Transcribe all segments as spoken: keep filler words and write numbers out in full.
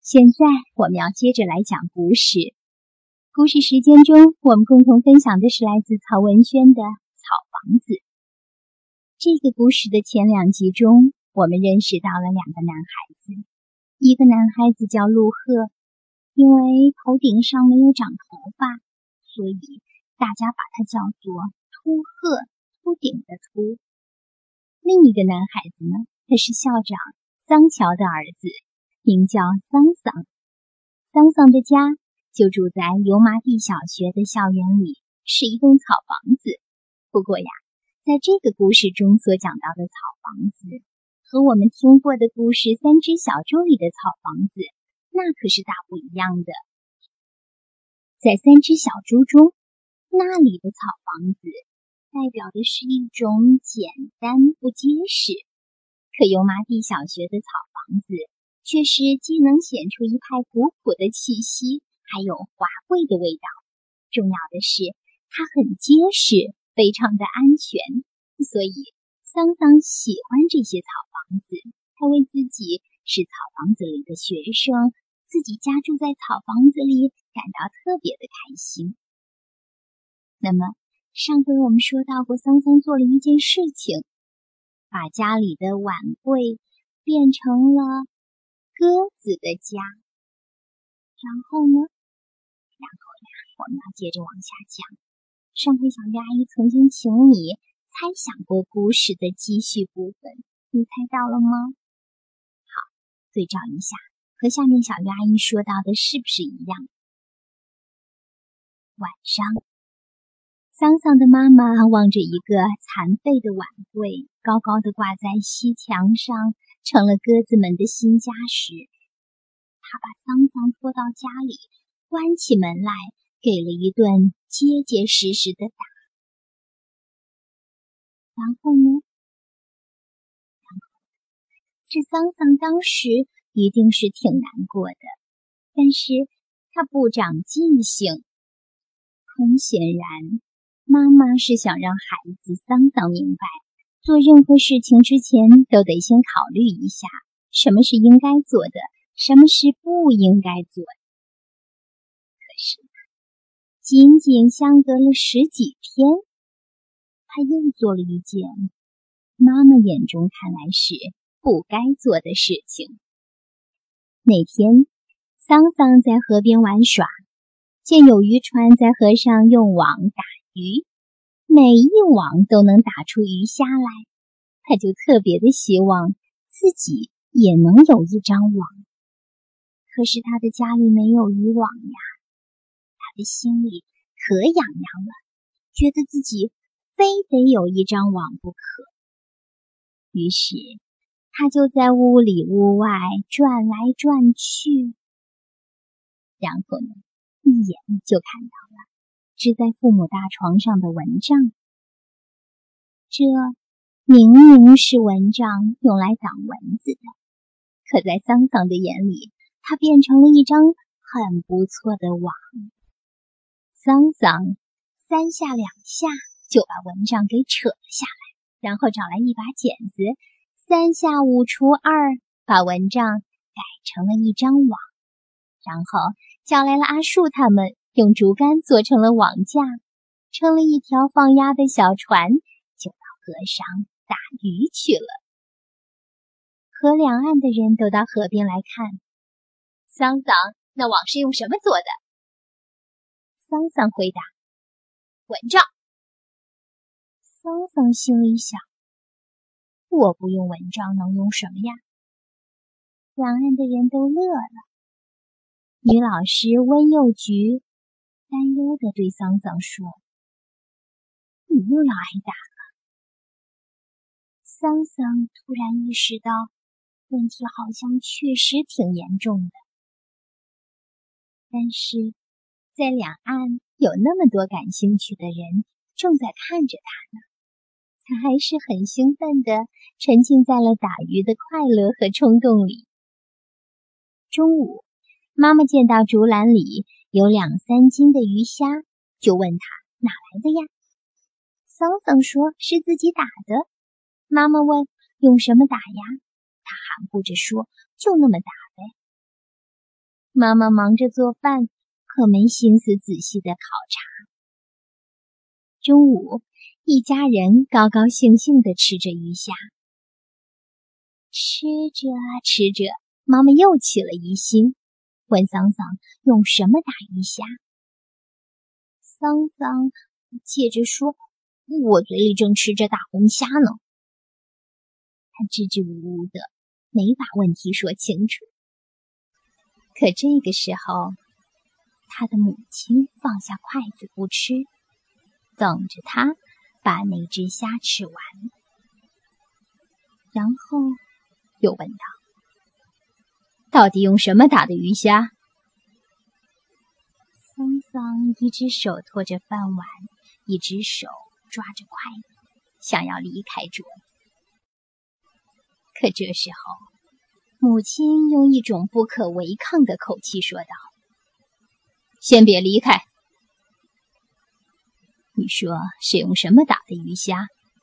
现在我们要接着来讲故事。故事时间中，我们共同分享的是来自曹文轩的《草房子》。这个故事的前两集中，我们认识到了两个男孩子。一个男孩子叫陆鹤，因为头顶上没有长头发，所以大家把他叫做秃鹤，秃顶的秃。另一个男孩子呢，他是校长桑乔的儿子，名叫桑桑。桑桑的家就住在油麻地小学的校园里，是一栋草房子。不过呀，在这个故事中所讲到的草房子，和我们听过的故事《三只小猪》里的草房子，那可是大不一样的。在《三只小猪》中，那里的草房子代表的是一种简单不结实，可油麻地小学的草房子却是既能显出一派古朴的气息，还有华贵的味道。重要的是，它很结实，非常的安全，所以桑桑喜欢这些草房子。他为自己是草房子里的学生，自己家住在草房子里，感到特别的开心。那么，上回我们说到过，桑桑做了一件事情，把家里的碗柜变成了鸽子的家。然后呢？然后呀，我们要接着往下讲。上回小鱼阿姨曾经请你猜想过故事的继续部分，你猜到了吗？好，对照一下，和下面小鱼阿姨说到的是不是一样？晚上，桑桑的妈妈望着一个残废的碗柜高高的挂在西墙上，成了鸽子们的新家时，她把桑桑拖到家里，关起门来，给了一顿结结实实的打。然后呢？然后，这桑桑当时一定是挺难过的，但是他不长记性。很显然，妈妈是想让孩子桑桑明白，做任何事情之前都得先考虑一下，什么是应该做的，什么是不应该做的。可是，仅仅相隔了十几天，他又做了一件妈妈眼中看来是不该做的事情。那天，桑桑在河边玩耍，见有渔船在河上用网打鱼，每一网都能打出鱼虾来，他就特别的希望自己也能有一张网。可是他的家里没有渔网呀，他的心里可痒痒了，觉得自己非得有一张网不可。于是他就在屋里屋外转来转去，然后呢，一眼就看到了支在父母大床上的蚊帐。这明明是蚊帐，用来挡蚊子的，可在桑桑的眼里，它变成了一张很不错的网。桑桑三下两下就把蚊帐给扯了下来，然后找来一把剪子，三下五除二把蚊帐改成了一张网，然后叫来了阿树他们，用竹竿做成了网架，成了一条放鸭的小船，就到河上打鱼去了。河两岸的人都到河边来看。桑桑，那网是用什么做的？桑桑回答：蚊帐。桑桑心里想，我不用蚊帐能用什么呀？两岸的人都乐了。女老师温幼菊担忧地对桑桑说：你又要挨打了。桑桑突然意识到，问题好像确实挺严重的。但是，在两岸有那么多感兴趣的人正在看着他呢，他还是很兴奋地沉浸在了打鱼的快乐和冲动里。中午，妈妈见到竹篮里有两三斤的鱼虾，就问他哪来的呀？桑桑说是自己打的。妈妈问用什么打呀？他含糊着说就那么打呗。 妈妈忙着做饭，可没心思仔细的考察。中午，一家人高高兴兴地吃着鱼虾。吃着吃着，妈妈又起了疑心，问桑桑用什么打鱼虾。桑桑接着说：“我嘴里正吃着大红虾呢。”他支支吾吾的，没把问题说清楚。可这个时候，他的母亲放下筷子不吃，等着他把那只虾吃完，然后又问道：“到底用什么打的鱼虾？”桑桑一只手托着饭碗，一只手抓着筷子，想要离开桌子。可这时候，母亲用一种不可违抗的口气说道：“先别离开。你说是用什么打的鱼虾？”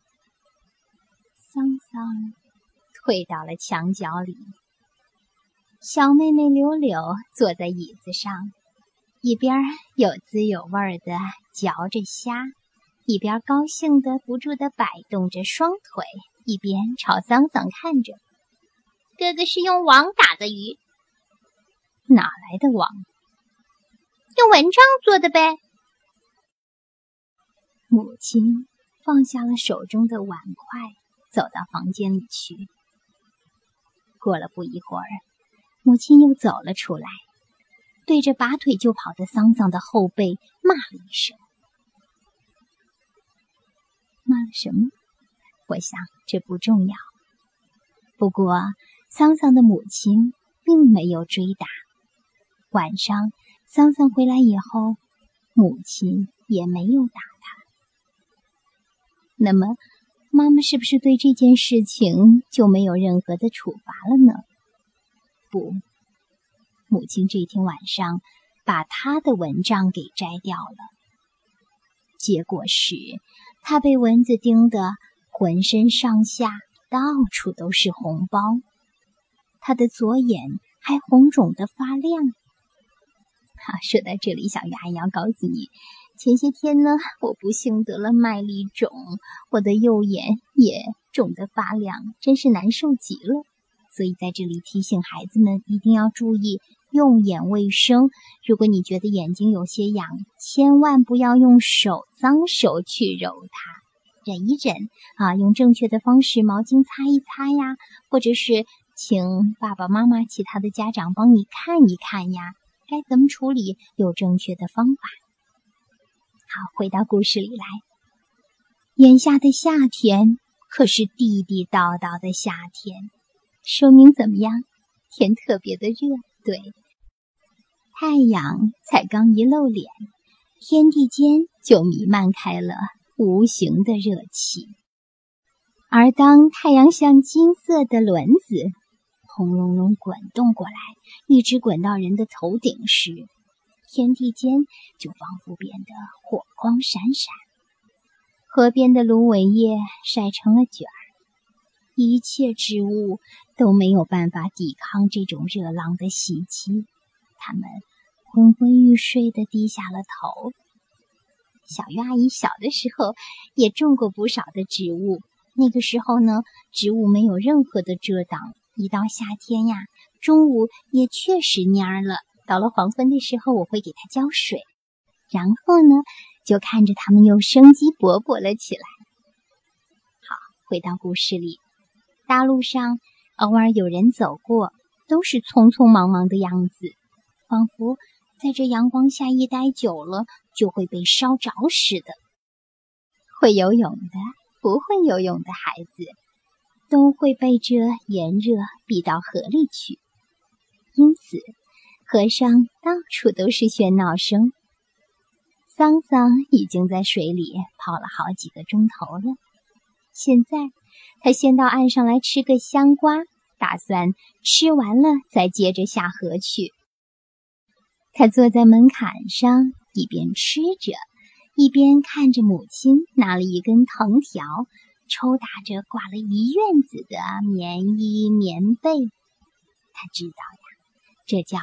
桑桑退到了墙角里，小妹妹柳柳坐在椅子上，一边有滋有味地嚼着虾，一边高兴地不住地摆动着双腿，一边朝桑桑看着。哥哥是用网打的鱼。哪来的网？用蚊帐做的呗。母亲放下了手中的碗筷，走到房间里去。过了不一会儿，母亲又走了出来，对着拔腿就跑的桑桑的后背骂了一声。骂了什么？我想这不重要。不过桑桑的母亲并没有追打。晚上桑桑回来以后，母亲也没有打他。那么妈妈是不是对这件事情就没有任何的处罚了呢？不，母亲这天晚上把她的蚊帐给摘掉了。结果是她被蚊子叮得浑身上下到处都是红包，她的左眼还红肿得发亮。啊，说到这里，小鱼阿姨要告诉你，前些天呢，我不幸得了麦粒肿，我的右眼也肿得发亮，真是难受极了。所以在这里提醒孩子们一定要注意用眼卫生。如果你觉得眼睛有些痒，千万不要用手脏手去揉它，忍一忍啊，用正确的方式毛巾擦一擦呀，或者是请爸爸妈妈、其他的家长帮你看一看呀，该怎么处理，有正确的方法。好，回到故事里来。眼下的夏天可是地地道道的夏天，说明怎么样？天特别的热，对。太阳才刚一露脸，天地间就弥漫开了无形的热气。而当太阳像金色的轮子轰隆隆滚动过来，一直滚到人的头顶时，天地间就仿佛变得火光闪闪。河边的芦苇叶晒成了卷儿，一切植物都没有办法抵抗这种热浪的袭击，它们昏昏欲睡地低下了头。小鱼阿姨小的时候也种过不少的植物，那个时候呢，植物没有任何的遮挡，一到夏天呀，中午也确实蔫了，到了黄昏的时候我会给它浇水，然后呢就看着它们又生机勃勃了起来。好，回到故事里，大路上偶尔有人走过，都是匆匆忙忙的样子，仿佛在这阳光下一待久了就会被烧着似的。会游泳的，不会游泳的孩子都会被这炎热逼到河里去，因此河上到处都是喧闹声。桑桑已经在水里泡了好几个钟头了，现在他先到岸上来吃个香瓜，打算吃完了再接着下河去。他坐在门槛上，一边吃着，一边看着母亲拿了一根藤条，抽打着挂了一院子的棉衣棉被。他知道呀，这叫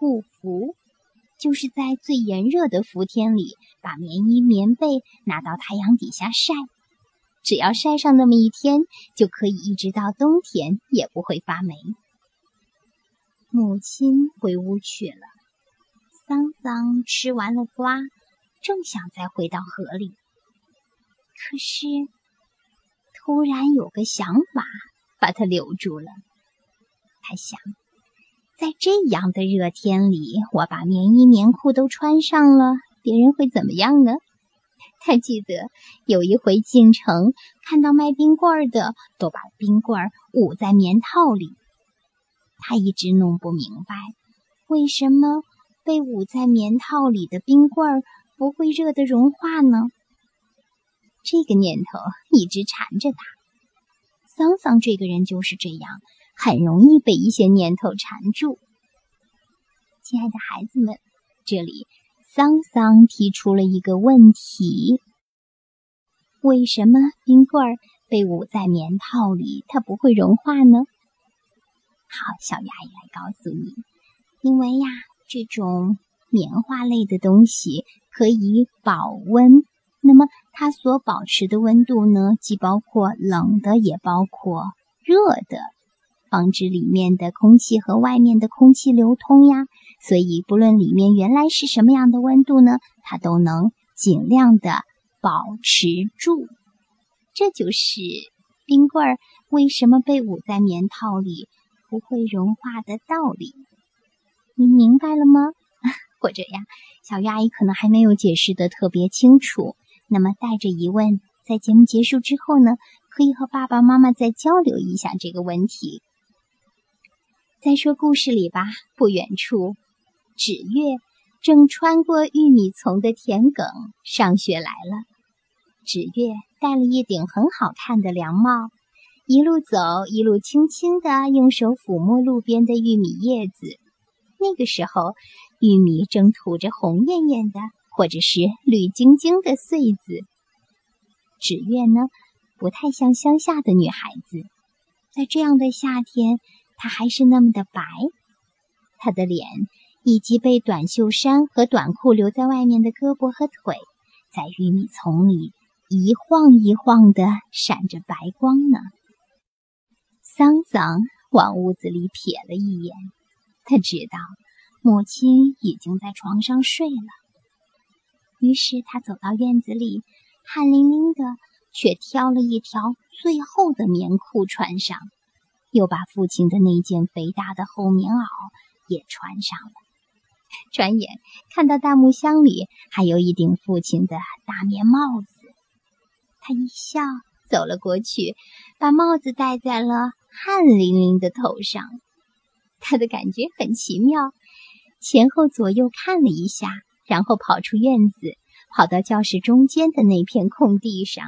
护肤，就是在最炎热的伏天里，把棉衣棉被拿到太阳底下晒，只要晒上那么一天，就可以一直到冬天也不会发霉。母亲回屋去了，桑桑吃完了瓜，正想再回到河里，可是突然有个想法把他留住了。他想，在这样的热天里，我把棉衣棉裤都穿上了，别人会怎么样呢？他记得有一回进城，看到卖冰棍的都把冰棍捂在棉套里。他一直弄不明白，为什么被捂在棉套里的冰棍不会热得融化呢？这个念头一直缠着他。桑桑这个人就是这样，很容易被一些念头缠住。亲爱的孩子们，这里桑桑提出了一个问题：为什么冰棍儿被捂在棉套里，它不会融化呢？好，小牙医来告诉你，因为呀，这种棉花类的东西可以保温，那么它所保持的温度呢，既包括冷的，也包括热的，防止里面的空气和外面的空气流通呀。所以不论里面原来是什么样的温度呢，它都能尽量的保持住。这就是冰棍儿为什么被捂在棉套里不会融化的道理。你明白了吗？或者呀，小鱼阿姨可能还没有解释得特别清楚，那么带着疑问，在节目结束之后呢，可以和爸爸妈妈再交流一下这个问题。再说故事里吧，不远处纸月正穿过玉米丛的田埂上学来了。纸月戴了一顶很好看的凉帽，一路走一路轻轻地用手抚摸路边的玉米叶子。那个时候，玉米正吐着红艳艳的或者是绿晶晶的穗子。纸月呢，不太像乡下的女孩子，在这样的夏天，她还是那么的白。她的脸以及被短袖衫和短裤留在外面的胳膊和腿，在玉米丛里一晃一晃地闪着白光呢。桑桑往屋子里瞥了一眼，他知道母亲已经在床上睡了。于是他走到院子里，汗淋淋的，却挑了一条最厚的棉裤穿上，又把父亲的那件肥大的厚棉袄也穿上了。转眼看到大木箱里还有一顶父亲的大棉帽子，他一笑走了过去，把帽子戴在了汗淋淋的头上。他的感觉很奇妙，前后左右看了一下，然后跑出院子，跑到教室中间的那片空地上。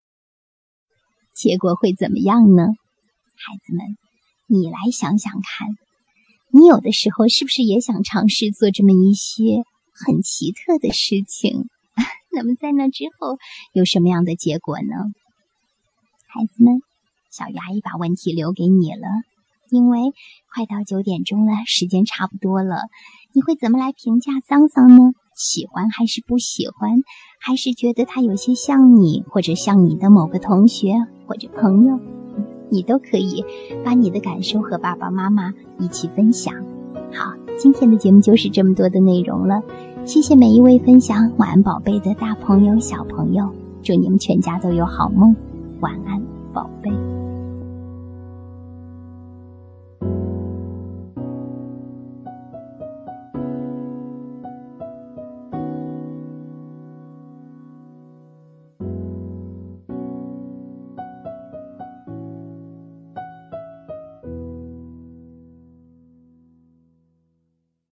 结果会怎么样呢？孩子们，你来想想看，你有的时候是不是也想尝试做这么一些很奇特的事情？那么在那之后有什么样的结果呢？孩子们，小鱼阿姨把问题留给你了，因为快到九点钟了，时间差不多了。你会怎么来评价桑桑呢？喜欢还是不喜欢？还是觉得他有些像你，或者像你的某个同学或者朋友？你都可以把你的感受和爸爸妈妈一起分享。好，今天的节目就是这么多的内容了，谢谢每一位分享晚安宝贝的大朋友小朋友，祝你们全家都有好梦，晚安宝贝。